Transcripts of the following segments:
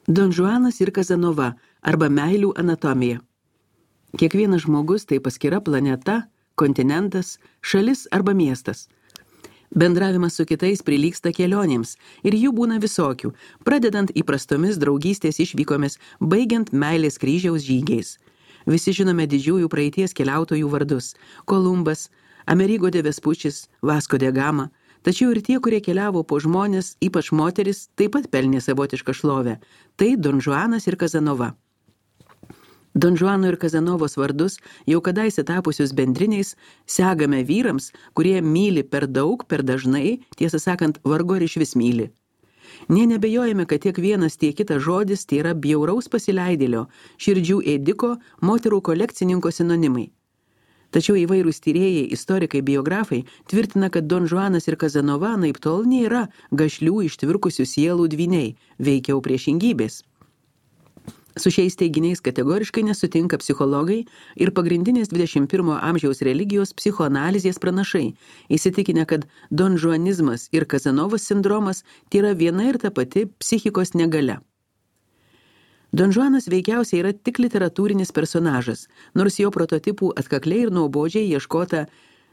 Don Juanas ir Kazanova arba meilių anatomija. Kiekvienas žmogus tai paskira planeta, kontinentas, šalis arba miestas. Bendravimas su kitais prilygsta kelionėms ir jų būna visokių, pradedant įprastomis draugystės išvykomis, baigiant meilės kryžiaus žygiais. Visi žinome didžiųjų praeities keliautojų vardus – Kolumbas, Amerigo de Vespučis, Vasco de Gama. Tačiau ir tie, kurie keliavo po žmonės, ypač moteris, taip pat pelnė savotišką šlovę. Tai Don Juanas ir Kazanova. Don Juano ir Kazanovos vardus, jau kadaise tapusius bendriniais, segame vyrams, kurie myli per daug, per dažnai, tiesą sakant, vargu ar išvis myli. Nė nebejojame, kad tiek vienas, tiek kitas žodis tai yra bjauraus pasileidėlio, širdžių ėdiko, moterų kolekcininko sinonimai. Tačiau įvairūs tyrėjai, istorikai, biografai tvirtina, kad Don Juanas ir Kazanova naiptol nėra gašlių ištvirkusių sielų dvyniai, veikiau priešingybės. Su šiais teiginiais kategoriškai nesutinka psichologai ir pagrindinės 21 amžiaus religijos psichoanalizės pranašai, įsitikinę, kad donžuanizmas ir Kazanovos sindromas tai yra viena ir ta pati psichikos negalia. Don Juanas veikiausiai yra tik literatūrinis personažas, nors jo prototipų atkakliai ir nuobodžiai ieškota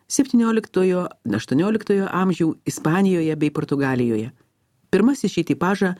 17–18 amžių Ispanijoje bei Portugalijoje. Pirmasis šį tipažą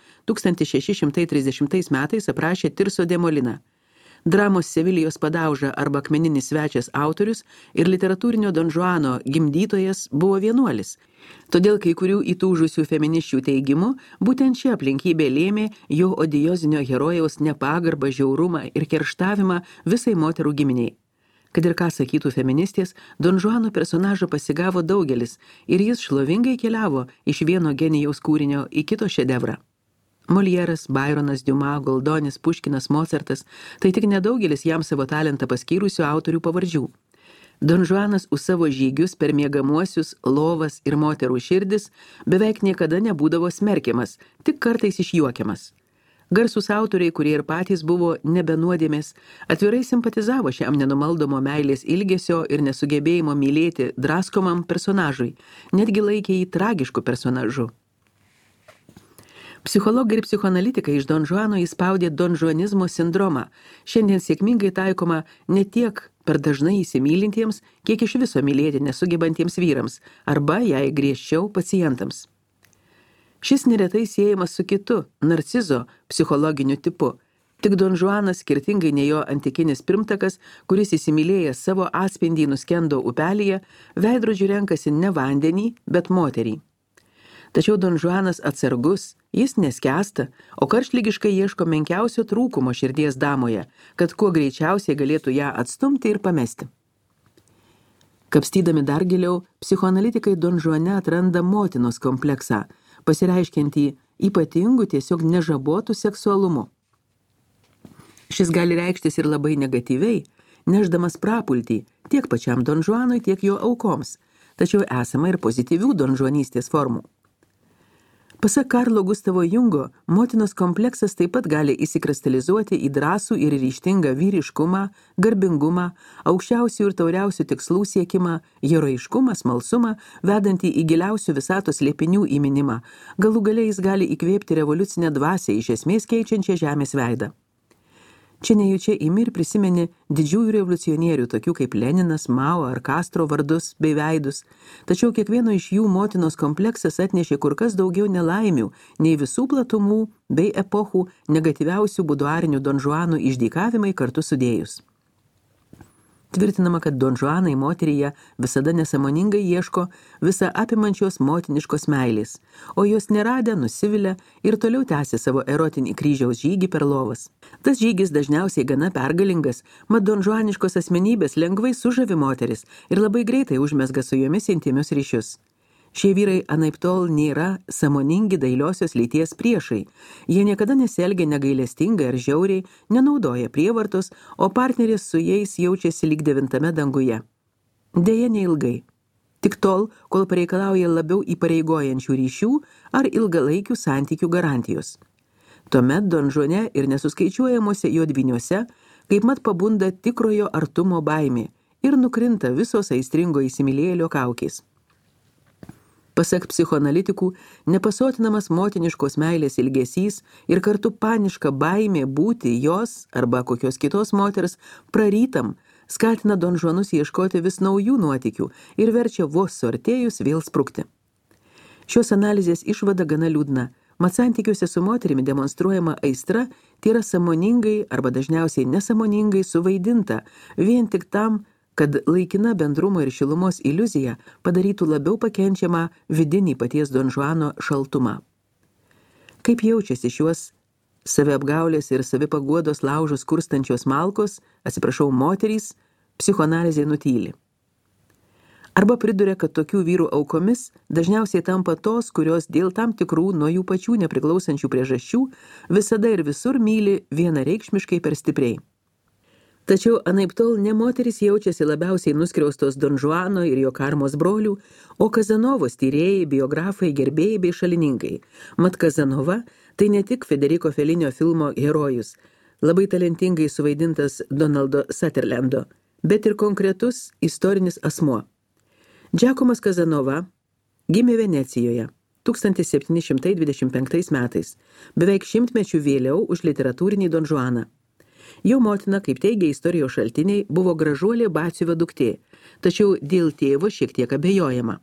1630 metais aprašė Tirso de Molina. Dramos Sevilijos padauža arba akmeninis svečias autorius ir literatūrinio Don Juano gimdytojas buvo vienuolis. Todėl kai kurių įtūžusių feministių teigimų, būtent ši aplinkybė lėmė jo odiozinio herojaus nepagarbą, žiaurumą ir kerštavimą visai moterų giminiai. Kad ir ką sakytų feministės, Don Juano personažą pasigavo daugelis ir jis šlovingai keliavo iš vieno genijaus kūrinio į kito šedevrą. Molieras, Byronas, Diuma, Goldonis, Puškinas, Mocartas – tai tik nedaugelis jam savo talentą paskyrusių autorių pavardžių. Don Juanas už savo žygius per miegamuosius, lovas ir moterų širdis beveik niekada nebūdavo smerkiamas, tik kartais išjuokiamas. Garsūs autoriai, kurie ir patys buvo nebenuodėmės, atvirai simpatizavo šiam nenumaldomo meilės ilgesio ir nesugebėjimo mylėti draskomam personažui, netgi laikė jį tragišku personažu. Psichologai ir psichoanalitikai iš Don Juano įspaudė donžuanizmo sindromą, šiandien sėkmingai taikoma ne tiek per dažnai įsimylintiems, kiek iš viso mylėti nesugebantiems vyrams, arba, jei griežčiau, pacientams. Šis neretai siejamas su kitu, narcizo, psichologiniu tipu. Tik Don Juanas, skirtingai nei jo antikinis pirmtakas, kuris įsimylėjęs savo atspindį nuskendo upelyje, veidrodžiu renkasi ne vandenį, bet moterį. Tačiau Don Juanas atsargus, jis neskęsta, o karštligiškai ieško menkiausio trūkumo širdies damoje, kad kuo greičiausiai galėtų ją atstumti ir pamesti. Kapstydami dar giliau, psichoanalitikai Don Juane atranda motinos kompleksą, pasireiškiantį ypatingų tiesiog nežabotų seksualumu. Šis gali reikštis ir labai negatyviai, nešdamas prapultį tiek pačiam Don Juanui, tiek jo aukoms, tačiau esama ir pozityvių donžuanystės formų. Pasak Karlo Gustavo Jungo, motinos kompleksas taip pat gali įsikristalizuoti į drąsų ir ryžtingą vyriškumą, garbingumą, aukščiausių ir tauriausių tikslų siekimą, heroiškumą, smalsumą, vedantį į giliausių visatos slėpinių įminimą. Galų gale jis gali įkvėpti revoliucinę dvasią, iš esmės keičiančią žemės veidą. Čia nejučia imi ir prisimeni didžiųjų revoliucionierių, tokių kaip Leninas, Mao ar Castro vardus bei veidus, tačiau kiekvieno iš jų motinos kompleksas atnešė kur kas daugiau nelaimių nei visų platumų bei epochų negatyviausių buduarinių Don Juanų išdykavimai kartu sudėjus. Tvirtinama, kad Don Juanai moteryje visada nesąmoningai ieško visą apimančios motiniškos meilės, o jos neradę nusivilia ir toliau tęsia savo erotinį kryžiaus žygį per lovas. Tas žygis dažniausiai gana pergalingas, mat Don Juaniškos asmenybės lengvai sužavi moteris ir labai greitai užmezga su jomis intimius ryšius. Šie vyrai anaiptol nėra sąmoningi dailiosios lyties priešai. Jie niekada nesielgia negailestingai ar žiauriai, nenaudoja prievartos, o partneris su jais jaučiasi lyg 9 danguje. Deja neilgai. Tik tol, kol pareikalauja labiau įpareigojančių ryšių ar ilgalaikių santykių garantijos. Tuomet Don Juane ir nesuskaičiuojamuose jo dvyniuose kaip mat pabunda tikrojo artumo baimė ir nukrinta visos aistringo įsimylėjėlio kaukės. Pasak psichoanalitikų, nepasotinamas motiniškos meilės ilgesys ir kartu paniška baimė būti jos arba kokios kitos moters prarytam skatina donžuanus ieškoti vis naujų nuotykių ir verčia vos suartėjus vėl sprukti. Šios analizės išvada gana liūdna. Mat santykiuose su moterimi demonstruojama aistra tai yra sąmoningai arba dažniausiai nesąmoningai suvaidinta vien tik tam, kad laikina bendrumo ir šilumos iliuzija padarytų labiau pakenčiamą vidinį paties donžuano šaltumą. Kaip jaučiasi šiuos saviapgaulės ir savipaguodos laužus kurstančios malkos, moterys, psichoanalizė nutyli. Arba priduria, kad tokių vyrų aukomis dažniausiai tampa tos, kurios dėl tam tikrų nuo jų pačių nepriklausančių priežasčių visada ir visur myli vienareikšmiškai per stipriai. Tačiau anaiptol ne moterys jaučiasi labiausiai nuskriaustos donžuano ir jo karmos brolių, o Kazanovos tyrėjai, biografai, gerbėjai bei šalininkai. Mat Kazanova tai ne tik Federico Felinio filmo herojus, labai talentingai suvaidintas Donaldo Sutherlando, bet ir konkretus istorinis asmuo. Giacomas Kazanova gimė Venecijoje 1725 metais, beveik 100 mečių vėliau už literatūrinį donžuaną. Jo motina, kaip teigia istorijos šaltiniai, buvo gražuolė batsiuvio duktė, tačiau dėl tėvo šiek tiek abejojama.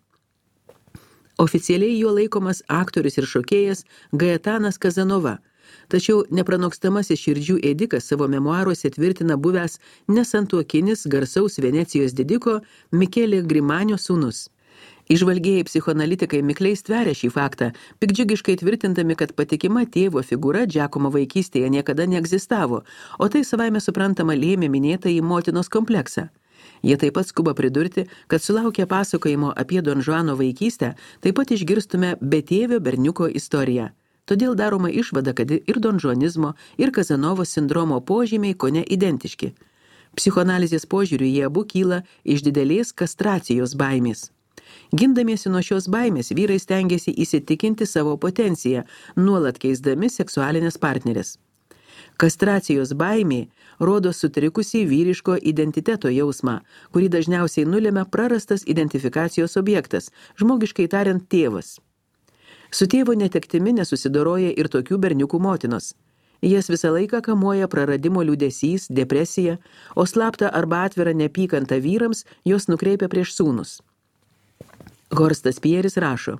Oficialiai jo laikomas aktorius ir šokėjas Gaetanas Kazanova, tačiau nepranokstamasis širdžių ėdikas savo memuaruose tvirtina buvęs nesantuokinis garsaus Venecijos didiko Mikelė Grimanio sūnus. Įžvalgėjai psichoanalitikai mikliai stveria šį faktą, piktdžiugiškai tvirtindami, kad patikima tėvo figūra Giacomo vaikystėje niekada neegzistavo, o tai savaime suprantama lėmė minėtąjį motinos kompleksą. Jie taip pat skuba pridurti, kad sulaukę pasakojimo apie donžuano vaikystę, taip pat išgirstume betėvio berniuko istoriją. Todėl daroma išvada, kad ir donžuanizmo, ir Kazanovos sindromo požymiai kone identiški. Psichoanalizės požiūriu jie abu kyla iš didelės kastracijos baimės. Gindamiesi nuo šios baimės, vyrai stengiasi įsitikinti savo potenciją, nuolat keisdami seksualinės partnerės. Kastracijos baimė rodo sutrikusį vyriško identiteto jausmą, kurį dažniausiai nulemia prarastas identifikacijos objektas, žmogiškai tariant tėvas. Su tėvo netektimi nesusidoroja ir tokių berniukų motinos. Jas visą laiką kamuoja praradimo liūdesys, depresija, o slaptą arba atvirą neapykantą vyrams jos nukreipia prieš sūnus. Horstas Pieris rašo: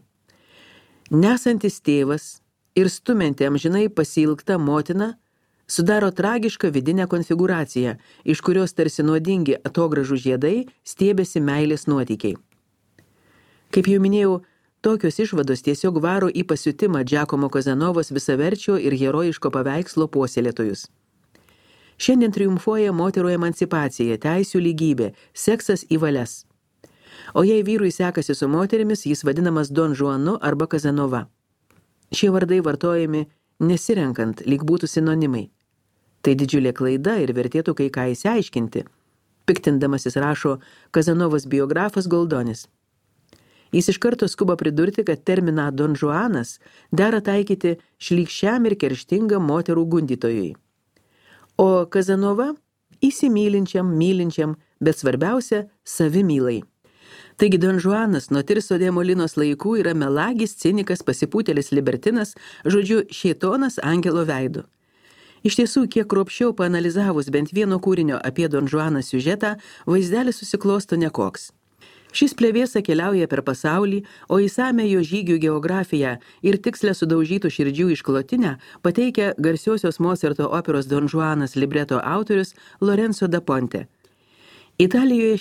nesantis tėvas ir stumianti amžinai pasiilgta motina sudaro tragišką vidinę konfigūraciją, iš kurios tarsi nuodingi atogražų žiedai stiebėsi meilės nuotykiai. Kaip jau minėjau, tokios išvados tiesiog varo į pasiutimą Giacomo Kazanovos visaverčio ir herojiško paveikslo puoselėtojus. Šiandien triumfuoja moterų emancipacija, teisių lygybė, seksas į valias. O jei vyrui sekasi su moterimis, jis vadinamas Don Juanu arba Kazanova. Šie vardai vartojami nesirenkant, lyg būtų sinonimai. Tai didžiulė klaida ir vertėtų kai ką įsiaiškinti, piktindamasis rašo Kazanovos biografas Goldonis. Jis iš karto skuba pridurti, kad terminą Don Juanas dera taikyti šlykščiam ir kerštingam moterų gundytojui. O Kazanova įsimylinčiam, mylinčiam, bet svarbiausia savimylai. Taigi Don Juanas nuo Tirso de Molinos laikų yra melagis, cinikas, pasipūtėlis libertinas, žodžiu, šėtonas angelo veidu. Iš tiesų, kiek kruopščiau paanalizavus bent vieno kūrinio apie Don Juaną siužetą, vaizdelis susiklosto nekoks. Šis plevėsa keliauja per pasaulį, o įsame jo žygių geografiją ir tikslę sudaužytų širdžių išklotinę pateikia garsiosios Mocarto operos Don Juanas libreto autorius Lorenzo da Ponte. Italijoje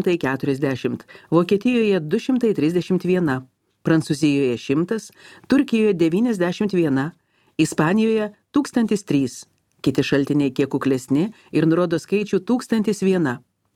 640, Vokietijoje 231, Prancūzijoje 100, Turkijoje 91, Ispanijoje 1003, kiti šaltiniai kiek kuklesni ir nurodo skaičių 1001.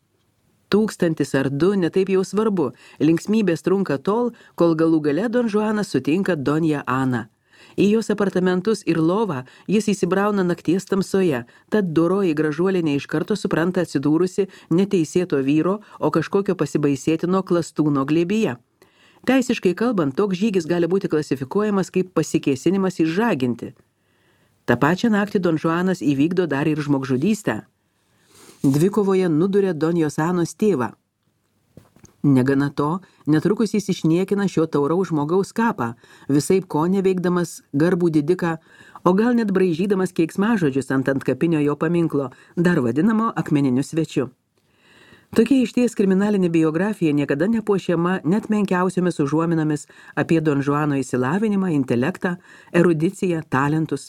1000 ar 2 netaip jau svarbu, linksmybės trunka tol, kol galų gale Don Juanas sutinka Donją Aną. Į jos apartamentus ir lovą jis įsibrauna nakties tamsoje, tad doroji gražuolė ne iš karto supranta atsidūrusi neteisėto vyro, o kažkokio pasibaisėtino klastūno glėbyje. Teisiškai kalbant, toks žygis gali būti klasifikuojamas kaip pasikėsinimas išžaginti. Ta pačią naktį Don Juanas įvykdo dar ir žmogžudystę. Dvikovoje nuduria Donjos Anos tėvą. Negana to, netrukus jis išniekina šio tauraus žmogaus kapą, visaip ko neveikdamas garbų didiką, o gal net braižydamas keiksmažodžius ant antkapinio jo paminklo, dar vadinamo akmeniniu svečiu. Tokia išties kriminalinė biografija niekada nepuošiama net menkiausiomis užuominomis apie Don Juano išsilavinimą, intelektą, erudiciją, talentus.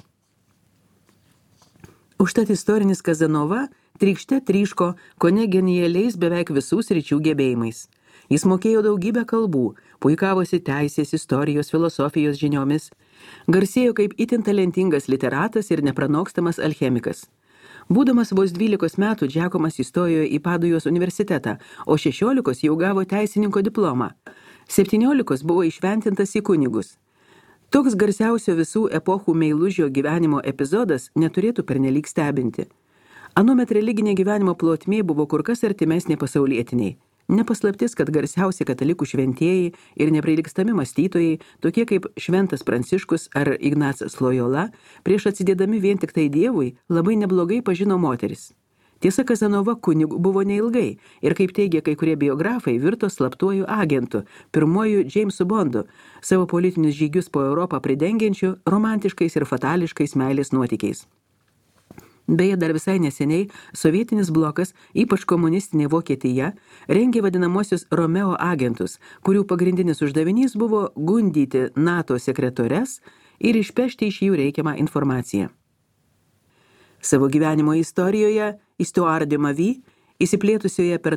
Užtat istorinis Kazanova trykšte tryško kone genialiais beveik visų sričių gebėjimais. Jis mokėjo daugybę kalbų, puikavosi teisės, istorijos, filosofijos žiniomis, garsėjo kaip itin talentingas literatas ir nepranokstamas alchemikas. Būdamas vos 12 metų, Giacomas įstojo į Padujos universitetą, o 16 jau gavo teisininko diplomą. 17 buvo išventintas į kunigus. Toks garsiausio visų epochų meilužio gyvenimo epizodas neturėtų pernelyg stebinti. Anuomet religinė gyvenimo plotmė buvo kur kas artimesnė pasaulietiniai. Nepaslaptis, kad garsiausi katalikų šventieji ir neprilygstami mąstytojai, tokie kaip Šventas Pranciškus ar Ignacas Lojola, prieš atsidėdami vien tik tai Dievui, labai neblogai pažino moteris. Tiesa, Kazanova kunigu buvo neilgai ir, kaip teigia kai kurie biografai, virto slaptuoju agentu, pirmuoju Jamesu Bondu, savo politinius žygius po Europą pridengiančiu romantiškais ir fatališkais meilės nuotykiais. Beje, dar visai neseniai sovietinis blokas, ypač komunistinė Vokietija, rengė vadinamosius Romeo agentus, kurių pagrindinis uždavinys buvo gundyti NATO sekretores ir išpešti iš jų reikiamą informaciją. Savo gyvenimo istorijoje Histoire de ma vie, įsiplėtusioje per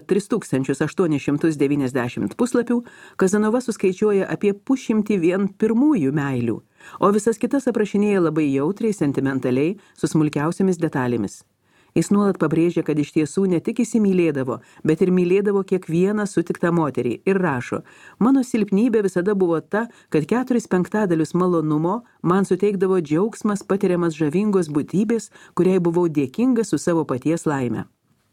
3890 puslapių, Kazanova suskaičiuoja apie 100 vien pirmųjų meilių, o visas kitas aprašinėja labai jautriai, sentimentaliai, su smulkiausiamis detalėmis. Jis nuolat pabrėžia, kad iš tiesų ne tik įsimylėdavo, bet ir mylėdavo kiekvieną sutiktą moterį ir rašo: mano silpnybė visada buvo ta, kad 4/5 malonumo man suteikdavo džiaugsmas patiriamas žavingos būtybės, kuriai buvau dėkinga su savo paties laime.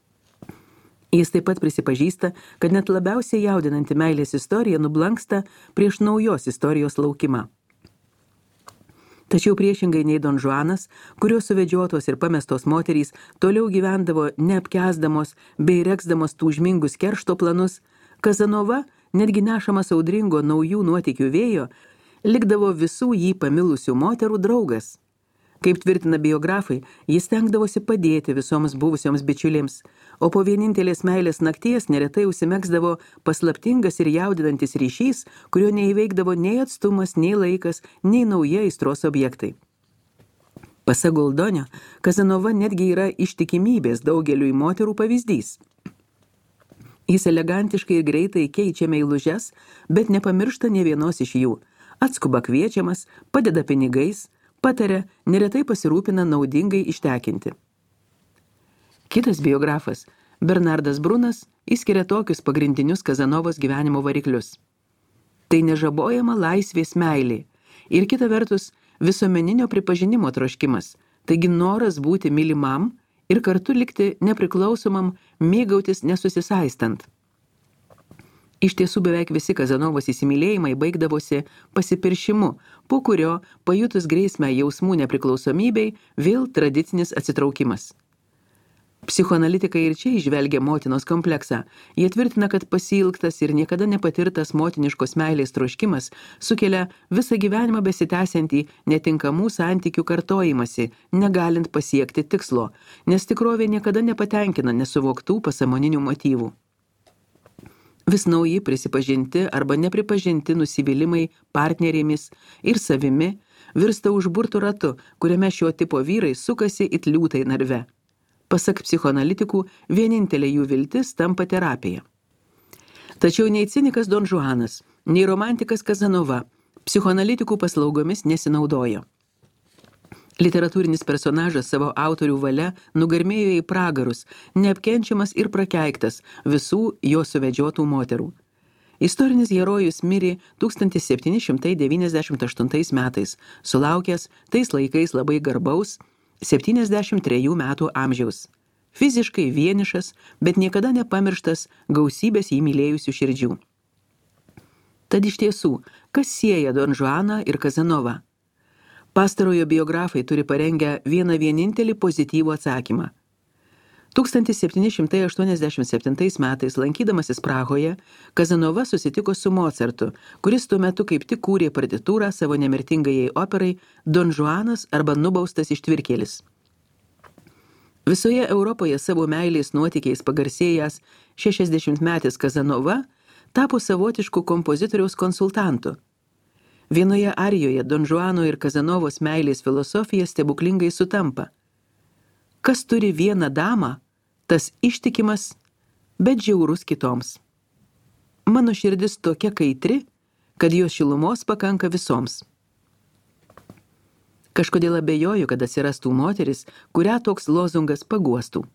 Jis taip pat prisipažįsta, kad net labiausiai jaudinanti meilės istorija nublanksta prieš naujos istorijos laukimą. Tačiau priešingai nei Don Juanas, kurios suvedžiotos ir pamestos moterys toliau gyvendavo neapkęsdamos bei reksdamos tūžmingus keršto planus, Kazanova, netgi nešamas audringo naujų nuotykių vėjo, likdavo visų jį pamilusių moterų draugas. Kaip tvirtina biografai, jis stengdavosi padėti visoms buvusioms bičiulėms, o po vienintelės meilės nakties neretai užsimegsdavo paslaptingas ir jaudinantis ryšys, kurio neįveikdavo nei atstumas, nei laikas, nei nauji aistros objektai. Pasak Goldonio, Kazanova netgi yra ištikimybės daugeliui moterų pavyzdys. Jis elegantiškai ir greitai keičia meilužes, bet nepamiršta nė vienos iš jų. Atskuba kviečiamas, padeda pinigais, pataria, neretai pasirūpina naudingai ištekinti. Kitas biografas, Bernardas Brunas, išskiria tokius pagrindinius Kazanovos gyvenimo variklius. Tai nežabojama laisvės meilė ir kita vertus visuomeninio pripažinimo troškimas, taigi noras būti mylimam ir kartu likti nepriklausomam, mėgautis nesusisaistant. Iš tiesų beveik visi Kazanovos įsimylėjimai baigdavosi pasipiršimu, po kurio, pajutus grėsmę jausmų nepriklausomybei, vėl tradicinis atsitraukimas. Psichoanalitikai ir čia įžvelgia motinos kompleksą. Jie tvirtina, kad pasiilgtas ir niekada nepatirtas motiniškos meilės troškimas sukelia visą gyvenimą besitęsiantį netinkamų santykių kartojimąsi, negalint pasiekti tikslo, nes tikrovė niekada nepatenkina nesuvoktų pasąmoninių motyvų. Vis nauji prisipažinti arba nepripažinti nusivylimai partnerėmis ir savimi virsta užburtų ratu, kuriame šio tipo vyrai sukasi it liūtai narve. Pasak psichoanalitikų, vienintelė jų viltis tampa terapija. Tačiau nei cinikas Don Juanas, nei romantikas Kazanova psichoanalitikų paslaugomis nesinaudojo. Literatūrinis personažas savo autorių valia nugarmėjo į pragarus, neapkenčiamas ir prakeiktas visų jo suvedžiotų moterų. Istorinis herojus mirė 1798 metais, sulaukęs tais laikais labai garbaus 73 metų amžiaus. Fiziškai vienišas, bet niekada nepamirštas gausybės jį mylėjusių širdžių. Tad iš tiesų, kas sieja Don Juaną ir Kazanovą? Pastarojo biografai turi parengę vieną vienintelį pozityvų atsakymą. 1787 metais, lankydamasis Prahoje, Kazanova susitiko su Mocartu, kuris tuo metu kaip tik kūrė partitūrą savo nemirtingajai operai Don Juanas arba Nubaustas ištvirkėlis. Visoje Europoje savo meilės nuotykiais pagarsėjęs 60-metis Kazanova tapo savotišku kompozitoriaus konsultantu. Vienoje arijoje Don Juano ir Kazanovos meilės filosofija stebuklingai sutampa. Kas turi vieną damą, tas ištikimas, bet žiaurus kitoms. Mano širdis tokia kaitri, kad jos šilumos pakanka visoms. Kažkodėl abejoju, kad atsirastų moteris, kurią toks lozungas paguostų.